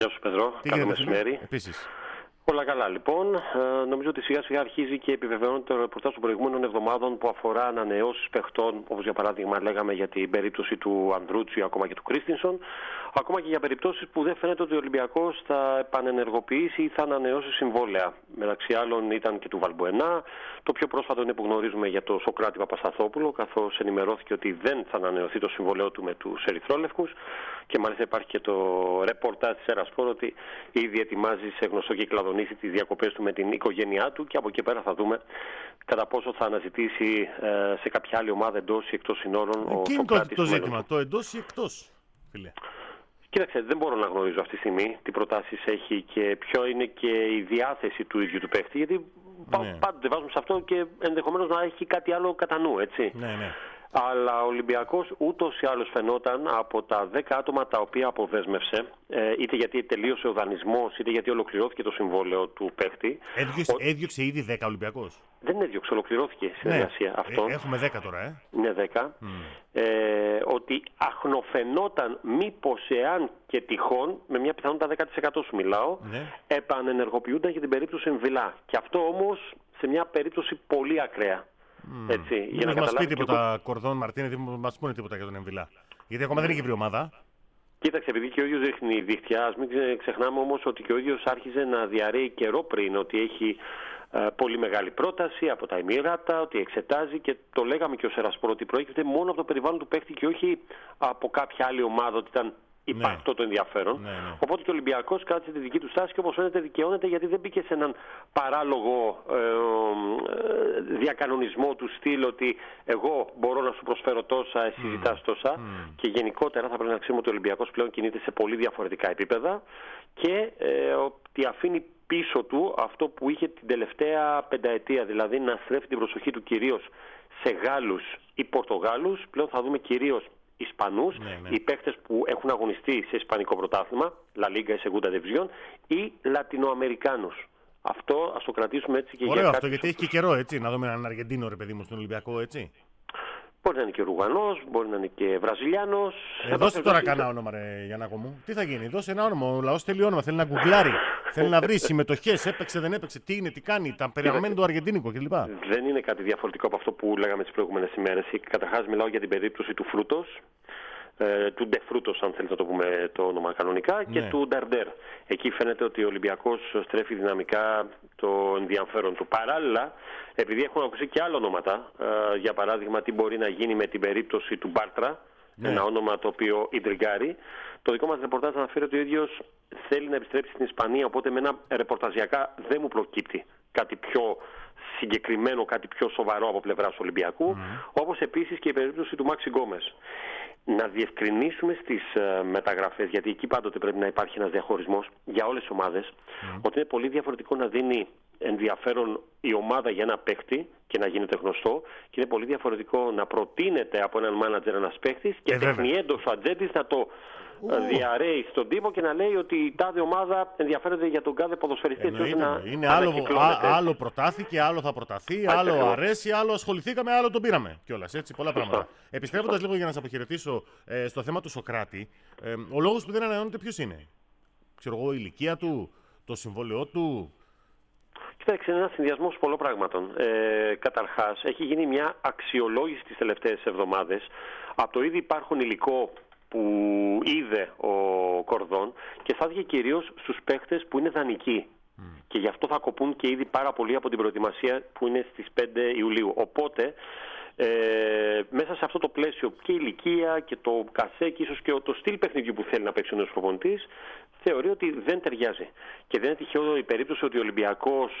Γεια σου Πεδρό, καλό μεσημέρι. Επίσης. Όλα καλά λοιπόν. Νομίζω ότι σιγά σιγά αρχίζει και επιβεβαιώνεται το ρεπορτάζ των προηγούμενων εβδομάδων που αφορά ανανεώσεις παιχτών, όπως για παράδειγμα λέγαμε για την περίπτωση του Ανδρούτσι, ακόμα και του Κρίστινσον, ακόμα και για περιπτώσεις που δεν φαίνεται ότι ο Ολυμπιακός θα επανενεργοποιήσει ή θα ανανεώσει συμβόλαια. Μεταξύ άλλων ήταν και του Βαλμποενά. Το πιο πρόσφατο είναι που γνωρίζουμε για το Σοκράτη Παπασταθόπουλο, καθώς ενημερώθηκε ότι δεν θα ανανεωθεί το συμβόλαιό του με τους Ερυθρόλευκους. Και μάλιστα υπάρχει και το ρεπορτάζ της Ερασπόρ ότι ήδη ετοιμάζει σε γνωστό κυκλαδονήσι τις διακοπές του με την οικογένειά του και από εκεί πέρα θα δούμε κατά πόσο θα αναζητήσει σε κάποια άλλη ομάδα εντός ή εκτός συνόρων ο Σοκράτης. Είναι το ζήτημα, το εντός ή εκτός, φίλε. Κοίταξε, δεν μπορώ να γνωρίζω αυτή τη στιγμή τι προτάσεις έχει και ποιο είναι και η διάθεση του ίδιου του παίχτη, γιατί πάντοτε βάζουμε σε αυτό και ενδεχομένως να έχει κάτι άλλο κατά νου, έτσι. Ναι. Αλλά ο Ολυμπιακός ούτως ή άλλως φαινόταν από τα 10 άτομα τα οποία αποδέσμευσε, είτε γιατί τελείωσε ο δανεισμός, είτε γιατί ολοκληρώθηκε το συμβόλαιο του παίχτη. Έδιωξε ήδη 10 Ολυμπιακός. Δεν έδιωξε, ολοκληρώθηκε η συνεργασία αυτών. Έχουμε 10 τώρα, Ναι, 10. Ότι αχνοφαινόταν μήπως εάν και τυχόν, με μια πιθανότητα 10% σου μιλάω, επανενεργοποιούνταν για την περίπτωση Εμβιλά. Και αυτό όμως σε μια περίπτωση πολύ ακραία. Έτσι, για να μας πει τίποτα Κορδόν Μαρτίνε, δεν μας πούνε τίποτα για τον Εμβιλά. Γιατί ακόμα δεν έχει βρει ομάδα. Κοίταξε, επειδή και ο ίδιος δείχνει δίχτυα, ας μην ξεχνάμε όμως ότι και ο ίδιος άρχιζε να διαρρέει καιρό πριν ότι έχει πολύ μεγάλη πρόταση από τα Εμμυράτα, ότι εξετάζει και το λέγαμε και ο Σερασπόρ ότι προέρχεται μόνο από το περιβάλλον του παίχτη και όχι από κάποια άλλη ομάδα, ότι ήταν υπαρκτό το ενδιαφέρον. Ναι. Οπότε και ο Ολυμπιακός κράτησε τη δική του στάση και όπως φαίνεται δικαιώνεται, γιατί δεν μπήκε σε έναν παράλογο διακανονισμό του στυλ ότι εγώ μπορώ να σου προσφέρω τόσα, εσύ ζητάς τόσα. Και γενικότερα θα πρέπει να ξέρουμε ότι ο Ολυμπιακός πλέον κινείται σε πολύ διαφορετικά επίπεδα και ότι αφήνει πίσω του αυτό που είχε την τελευταία πενταετία, δηλαδή να στρέφει την προσοχή του κυρίως σε Γάλλους ή Πορτογάλους. Πλέον θα δούμε κυρίως Ισπανούς, οι παίχτες που έχουν αγωνιστεί σε Ισπανικό πρωτάθλημα, La Liga ή Segunda División, ή Λατινοαμερικάνους. Αυτό ας το κρατήσουμε έτσι και ωραίο για αυτό, γιατί έχει και καιρό, έτσι. Να δούμε έναν Αργεντίνο, ρε παιδί μου, στον Ολυμπιακό, έτσι. Μπορεί να είναι και Ρουγανός, μπορεί να είναι και Βραζιλιάνος. Δώσε τώρα κανένα όνομα, ρε Γιαννάκο μου. Τι θα γίνει, δώσε ένα όνομα. Ο λαός θέλει όνομα, θέλει να γκουγκλάρει. Θέλει να βρει συμμετοχές, έπαιξε, δεν έπαιξε, τι είναι, τι κάνει, τα περιεχομένου αργεντίνικο κλπ. Δεν είναι κάτι διαφορετικό από αυτό που λέγαμε τις προηγούμενες ημέρες. Καταρχάς, μιλάω για την περίπτωση του Φρούτος, του Ντεφρούτος, αν θέλετε να το πούμε το όνομα κανονικά, και του Νταρντέρ. Εκεί φαίνεται ότι ο Ολυμπιακός στρέφει δυναμικά το ενδιαφέρον του. Παράλληλα, επειδή έχουν ακουστεί και άλλα ονόματα, για παράδειγμα, τι μπορεί να γίνει με την περίπτωση του Μπάρτρα, ένα όνομα το οποίο ιντριγκάρει. Το δικό μας ρεπορτάζ αναφέρει ότι ο ίδιος θέλει να επιστρέψει στην Ισπανία, οπότε με ένα ρεπορταζιακά δεν μου προκύπτει κάτι πιο συγκεκριμένο, κάτι πιο σοβαρό από πλευράς Ολυμπιακού, όπως επίσης και η περίπτωση του Μάξι Γκόμες. Να διευκρινίσουμε στις μεταγραφές, γιατί εκεί πάντοτε πρέπει να υπάρχει ένας διαχωρισμός για όλες τις ομάδες, ότι είναι πολύ διαφορετικό να δίνει ενδιαφέρον η ομάδα για ένα παίχτη και να γίνεται γνωστό, και είναι πολύ διαφορετικό να προτείνεται από έναν μάνατζερ ένας παίχτης και τεχνιέντος ο ατζέντης να το διαρρέει στον τύπο και να λέει ότι η τάδε ομάδα ενδιαφέρεται για τον κάθε ποδοσφαιριστή. Είναι άλλο προτάθηκε, άλλο θα προταθεί, άλλο αρέσει, άλλο ασχοληθήκαμε, άλλο τον πήραμε κιόλας. Έτσι, πολλά πράγματα. Επιστρέφοντας λίγο για να σας αποχαιρετήσω στο θέμα του Σοκράτη, ο λόγος που δεν ανανεώνεται ποιος είναι? Ξέρω εγώ, η ηλικία του, το συμβόλαιό του. Κοιτάξτε, είναι ένας συνδυασμός πολλών πράγματων. Καταρχάς, έχει γίνει μια αξιολόγηση τις τελευταίες εβδομάδες από το ήδη υπάρχουν υλικό που είδε ο Κορδόν και στάθηκε κυρίως στους παίχτες που είναι δανεικοί. Και γι' αυτό θα κοπούν και ήδη πάρα πολύ από την προετοιμασία που είναι στις 5 Ιουλίου. Οπότε, μέσα σε αυτό το πλαίσιο και η ηλικία και το κασέ και ίσως και το στυλ παιχνιδιού που θέλει να παίξει ο νέος προπονητής, θεωρεί ότι δεν ταιριάζει. Και δεν είναι τυχαίο η περίπτωση ότι ο Ολυμπιακός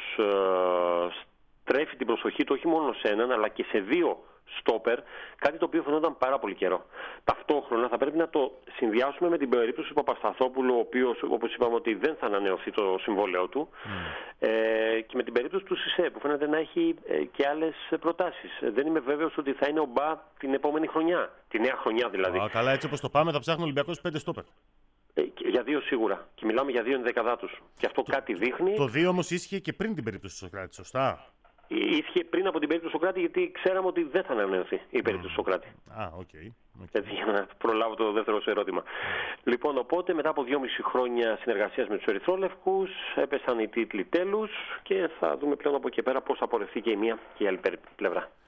τρέφει την προσοχή του όχι μόνο σε έναν αλλά και σε δύο στόπερ, κάτι το οποίο φαινόταν πάρα πολύ καιρό. Ταυτόχρονα θα πρέπει να το συνδυάσουμε με την περίπτωση του Παπασταθόπουλου, ο οποίος, όπως είπαμε, ότι δεν θα ανανεωθεί το συμβόλαιο του, και με την περίπτωση του Σισε, που φαίνεται να έχει και άλλες προτάσεις. Δεν είμαι βέβαιος ότι θα είναι ο Μπα την επόμενη χρονιά, τη νέα χρονιά δηλαδή. Καλά, έτσι όπως το πάμε, θα ψάχνει ο Ολυμπιακός 5 στόπερ. Για 2 σίγουρα. Και μιλάμε για 2 ενδεκαδάτους. Και αυτό κάτι δείχνει. Το 2 όμως ίσχυε και πριν την περίπτωση του Σοκράτη, σωστά? ίσχυε πριν από την περίπτωση του Σοκράτη, γιατί ξέραμε ότι δεν θα ανανεωθεί η περίπτωση του Σοκράτη. Έτσι, για να προλάβω το δεύτερο σου ερώτημα. Λοιπόν, οπότε μετά από 2,5 χρόνια συνεργασίας με τους ερυθρόλευκους, έπεσαν οι τίτλοι τέλους και θα δούμε πλέον από εκεί πέρα πώς θα πορευτεί και η μία και η άλλη πλευρά.